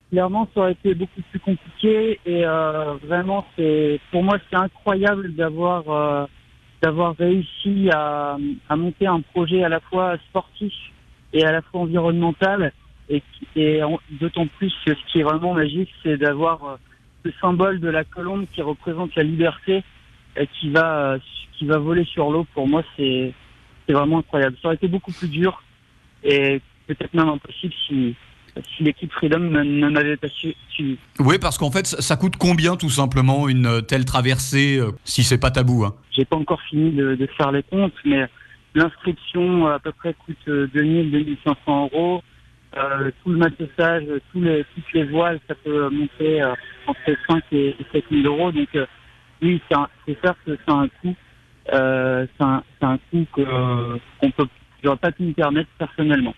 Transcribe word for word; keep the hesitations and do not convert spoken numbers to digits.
Clairement, ça aurait été beaucoup plus compliqué et euh, vraiment, c'est pour moi, c'est incroyable d'avoir euh, d'avoir réussi à, à monter un projet à la fois sportif et à la fois environnemental. Et, et en, d'autant plus que ce qui est vraiment magique, c'est d'avoir euh, le symbole de la colombe qui représente la liberté et qui va euh, qui va voler sur l'eau. Pour moi, c'est c'est vraiment incroyable. Ça aurait été beaucoup plus dur et peut-être même impossible si si l'équipe Freedom ne m'avait pas su, suivi. Oui, parce qu'en fait, ça coûte combien tout simplement une telle traversée, euh, si c'est pas tabou, hein? J'ai pas encore fini de, de faire les comptes, mais l'inscription à peu près coûte deux mille, deux mille cinq cents euros. Euh, tout le massage, tous les, toutes les voiles, ça peut monter euh, entre cinq et sept mille euros. Donc euh, oui, c'est, un, c'est sûr que c'est un coût. Euh, c'est, un, c'est un coût que, euh, qu'on peut, j'aurais pas pu me permettre personnellement.